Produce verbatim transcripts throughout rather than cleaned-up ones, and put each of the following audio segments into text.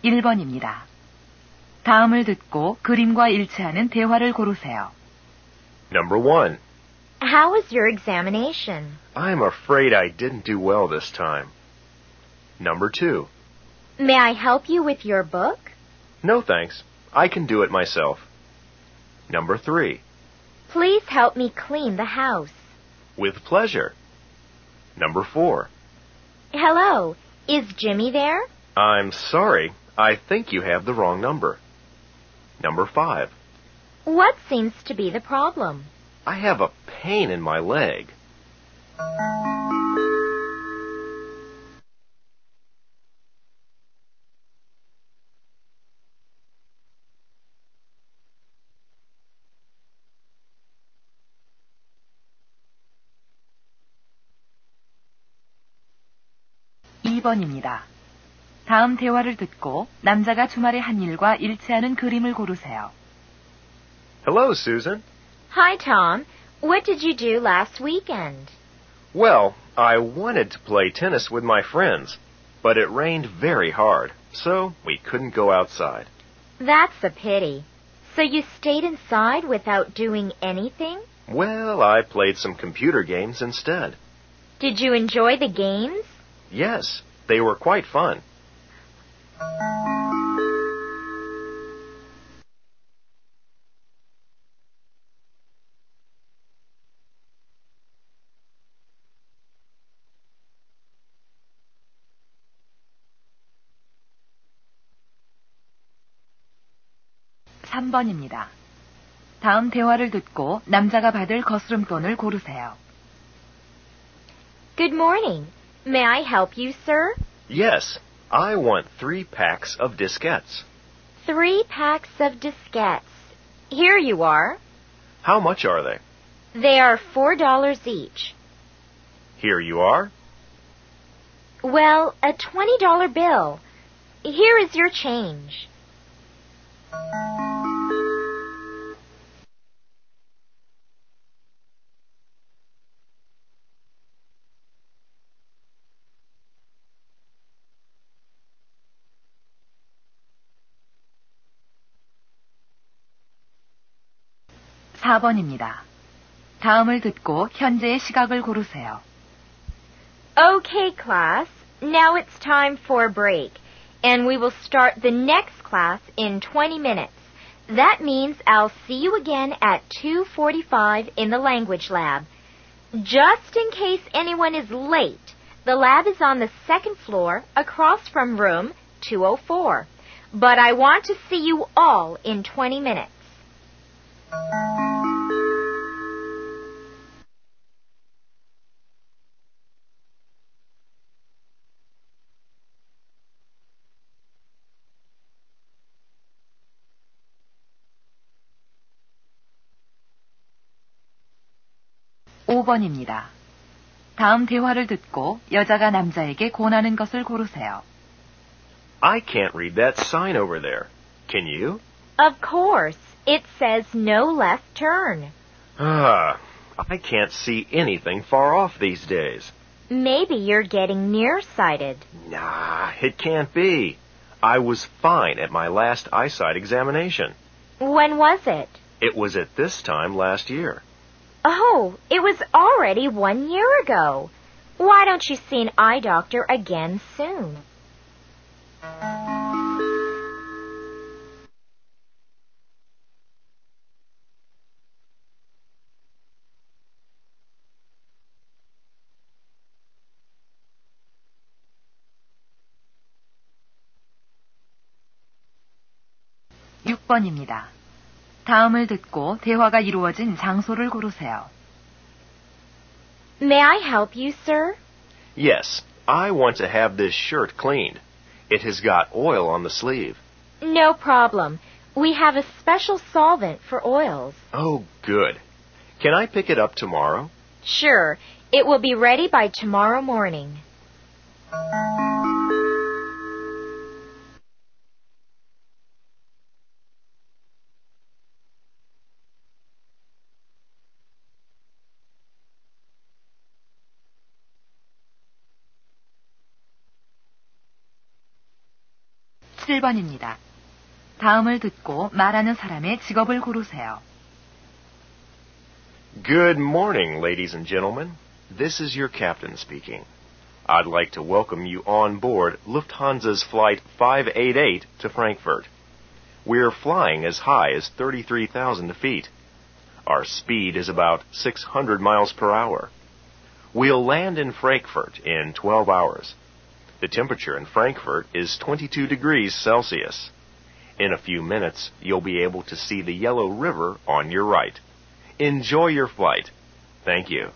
일 번입니다. 다음을 듣고 그림과 일치하는 대화를 고르세요. Number one. How was your examination? I'm afraid I didn't do well this time. Number two. May I help you with your book? No, thanks. I can do it myself. Number three. Please help me clean the house. With pleasure. Number four. Hello, is Jimmy there? I'm sorry. I think you have the wrong number. Number five. What seems to be the problem? I have a pain in my leg. 이 번입니다. 다음 대화를 듣고 남자가 주말에 한 일과 일치하는 그림을 고르세요. Hello, Susan. Hi, Tom. What did you do last weekend? Well, I wanted to play tennis with my friends, but it rained very hard, so we couldn't go outside. That's a pity. So you stayed inside without doing anything? Well, I played some computer games instead. Did you enjoy the games? Yes, they were quite fun. 삼 번입니다. 다음 대화를 듣고 남자가 받을 거스름돈을 고르세요. Good morning. May I help you, sir? Yes, I want three packs of diskettes. Three packs of diskettes. Here you are. How much are they? They are four dollars each. Here you are. Well, a twenty dollar bill. Here is your change. 사 번입니다. 다음을 듣고 현재의 시각을 고르세요. Okay, class. Now it's time for a break, and we will start the next class in twenty minutes. That means I'll see you again at two forty-five in the language lab. Just in case anyone is late, the lab is on the second floor across from room two oh four. But I want to see you all in twenty minutes. 오 번입니다. 다음 대화를 듣고 여자가 남자에게 권하는 것을 고르세요. I can't read that sign over there. Can you? Of course. It says no left turn. Ah, I can't see anything far off these days. Maybe you're getting nearsighted. Nah, it can't be. I was fine at my last eyesight examination. When was it? It was at this time last year. Oh, it was already one year ago. Why don't you see an eye doctor again soon? 육 번입니다. 다음을 듣고 대화가 이루어진 장소를 고르세요. May I help you, sir? Yes, I want to have this shirt cleaned. It has got oil on the sleeve. No problem. We have a special solvent for oils. Oh, good. Can I pick it up tomorrow? Sure. It will be ready by tomorrow morning. 십칠 번입니다. 다음을 듣고 말하는 사람의 직업을 고르세요. Good morning, ladies and gentlemen. This is your captain speaking. I'd like to welcome you on board Lufthansa's Flight five eighty-eight to Frankfurt. We're flying as high as thirty-three thousand feet. Our speed is about six hundred miles per hour. We'll land in Frankfurt in twelve hours. The temperature in Frankfurt is twenty-two degrees Celsius. In a few minutes, you'll be able to see the Yellow River on your right. Enjoy your flight. Thank you.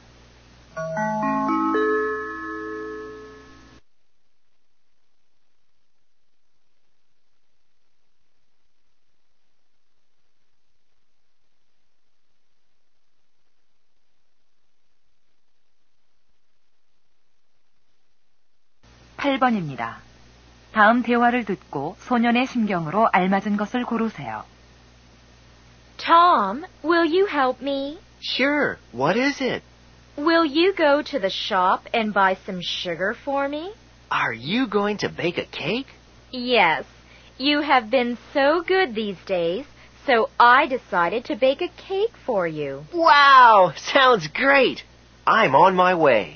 팔 번입니다. 다음 대화를 듣고 소년의 심경으로 알맞은 것을 고르세요. Tom, will you help me? Sure. What is it? Will you go to the shop and buy some sugar for me? Are you going to bake a cake? Yes. You have been so good these days, so I decided to bake a cake for you. Wow! Sounds great! I'm on my way.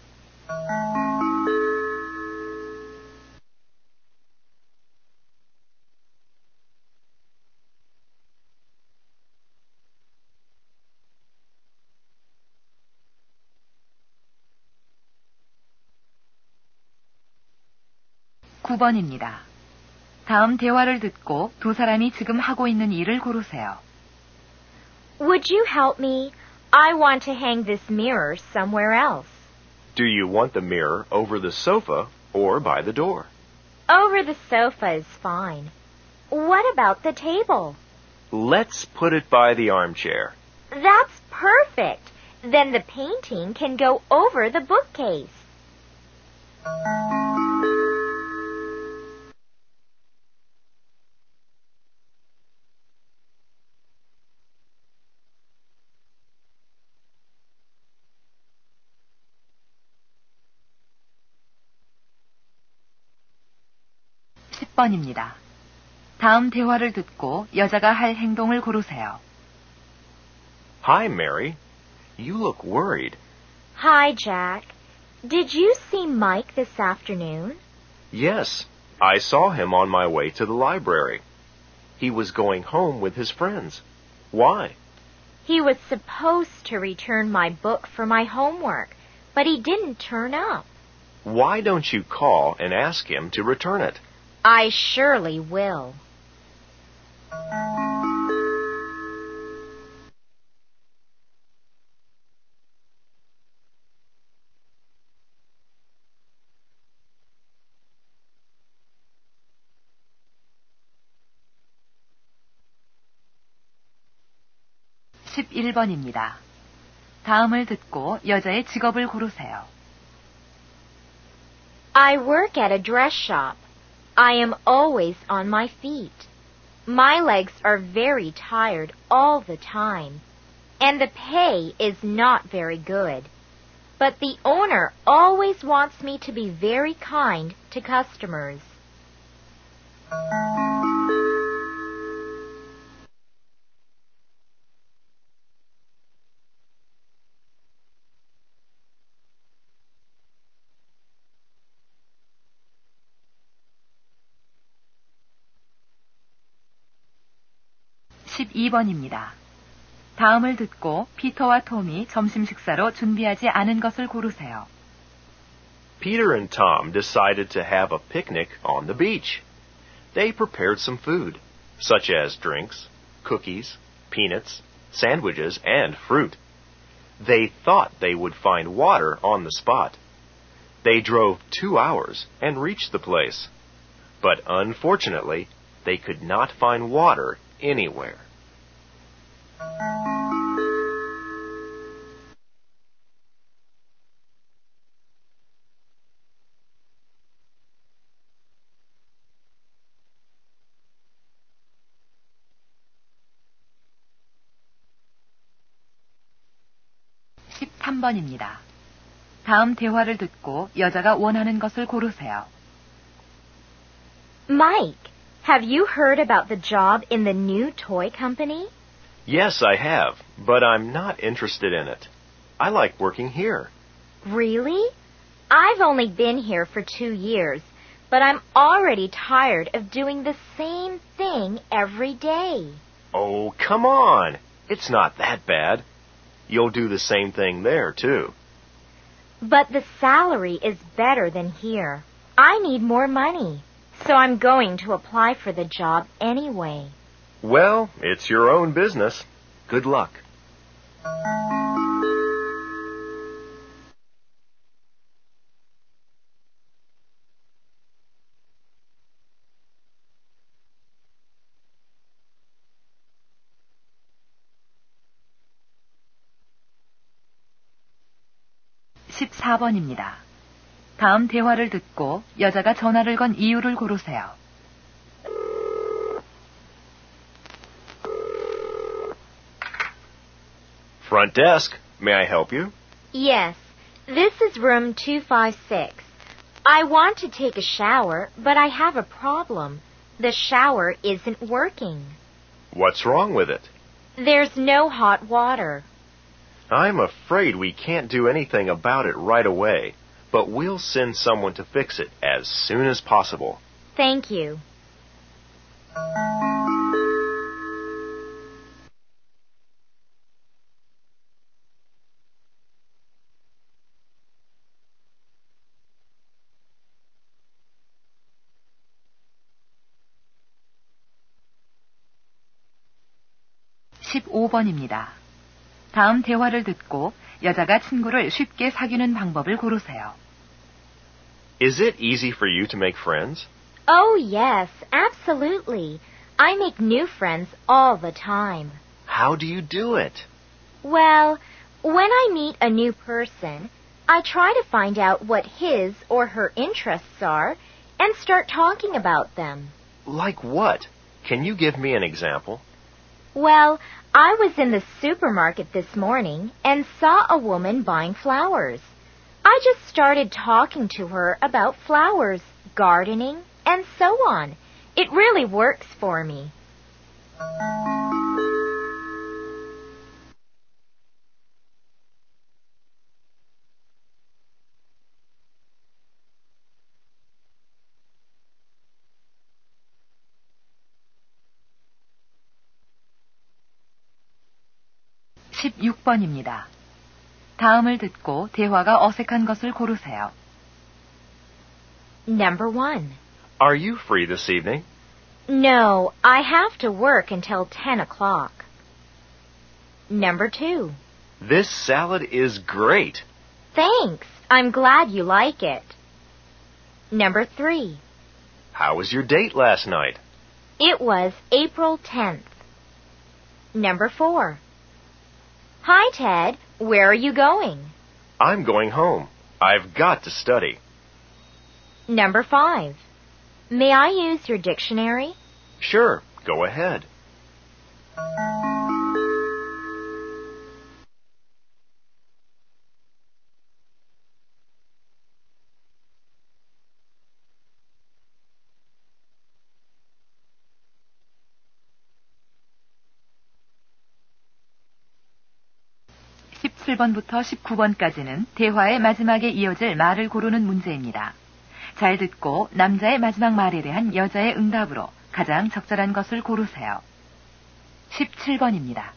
구 번입니다. 다음 대화를 듣고 두 사람이 지금 하고 있는 일을 고르세요. Would you help me? I want to hang this mirror somewhere else. Do you want the mirror over the sofa or by the door? Over the sofa is fine. What about the table? Let's put it by the armchair. That's perfect. Then the painting can go over the bookcase. 십 번입니다. 다음 대화를 듣고 여자가 할 행동을 고르세요. Hi, Mary. You look worried. Hi, Jack. Did you see Mike this afternoon? Yes, I saw him on my way to the library. He was going home with his friends. Why? He was supposed to return my book for my homework, but he didn't turn up. Why don't you call and ask him to return it? I surely will. 십일 번입니다. 다음을 듣고 여자의 직업을 고르세요. I work at a dress shop. I am always on my feet. My legs are very tired all the time, and the pay is not very good. But the owner always wants me to be very kind to customers. 십이 번입니다. 다음을 듣고 피터와 톰이 점심 식사로 준비하지 않은 것을 고르세요. Peter and Tom decided to have a picnic on the beach. They prepared some food, such as drinks, cookies, peanuts, sandwiches, and fruit. They thought they would find water on the spot. They drove two hours and reached the place. But unfortunately, they could not find water anywhere. 십삼 번입니다. 다음 대화를 듣고 여자가 원하는 것을 고르세요. Mike, have you heard about the job in the new toy company? Yes, I have, but I'm not interested in it. I like working here. Really? I've only been here for two years, but I'm already tired of doing the same thing every day. Oh, come on. It's not that bad. You'll do the same thing there, too. But the salary is better than here. I need more money, so I'm going to apply for the job anyway. Well, it's your own business. Good luck. 십사 번입니다. 다음 대화를 듣고 여자가 전화를 건 이유를 고르세요. Front desk. May I help you? Yes, this is room two five six. I want to take a shower, but I have a problem. The shower isn't working. What's wrong with it? There's no hot water. I'm afraid we can't do anything about it right away, but we'll send someone to fix it as soon as possible. Thank you. 십오 번입니다. 다음 대화를 듣고 여자가 친구를 쉽게 사귀는 방법을 고르세요. Is it easy for you to make friends? Oh, yes, absolutely. I make new friends all the time. How do you do it? Well, when I meet a new person, I try to find out what his or her interests are and start talking about them. Like what? Can you give me an example? Well, I was in the supermarket this morning and saw a woman buying flowers. I just started talking to her about flowers, gardening, and so on. It really works for me. 십육 번입니다. 다음을 듣고 대화가 어색한 것을 고르세요. Number one. Are you free this evening? No, I have to work until ten o'clock. Number two. This salad is great. Thanks. I'm glad you like it. Number three. How was your date last night? It was April tenth. Number four. Hi, Ted. Where are you going? I'm going home. I've got to study. Number five. May I use your dictionary? Sure, go ahead. 십칠 번부터 십구 번까지는 대화의 마지막에 이어질 말을 고르는 문제입니다. 잘 듣고 남자의 마지막 말에 대한 여자의 응답으로 가장 적절한 것을 고르세요. 십칠 번입니다.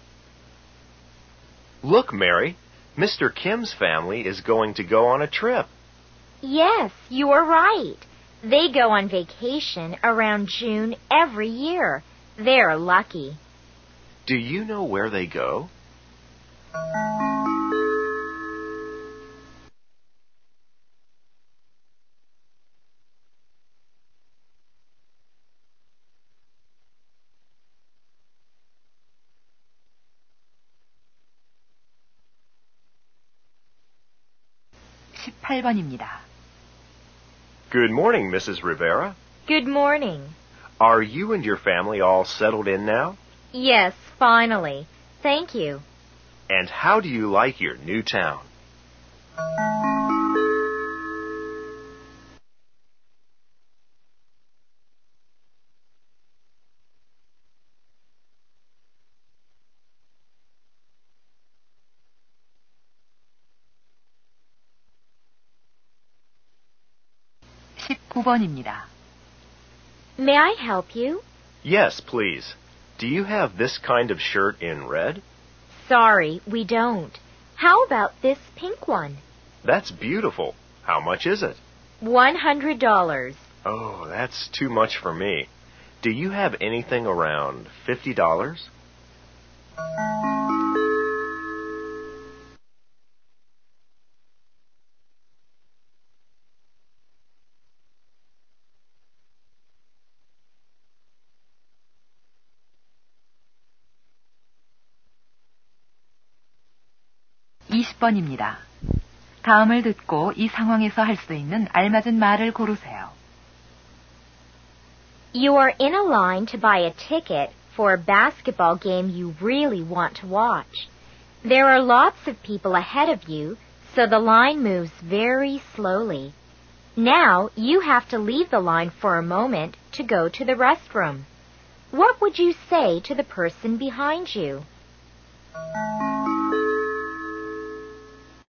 Look, Mary, Mister Kim's family is going to go on a trip. Yes, you are right. They go on vacation around June every year. They're lucky. Do you know where they go? 십팔 번입니다. Good morning, Missus Rivera. Good morning. Are you and your family all settled in now? Yes, finally. Thank you. And how do you like your new town? 구 번입니다. May I help you? Yes, please. Do you have this kind of shirt in red? Sorry, we don't. How about this pink one? That's beautiful. How much is it? One hundred dollars. Oh, that's too much for me. Do you have anything around fifty dollars? 이십 번입니다. 다음을 듣고 이 상황에서 할 수 있는 알맞은 말을 고르세요. You are in a line to buy a ticket for a basketball game you really want to watch. There are lots of people ahead of you, so the line moves very slowly. Now you have to leave the line for a moment to go to the restroom. What would you say to the person behind you?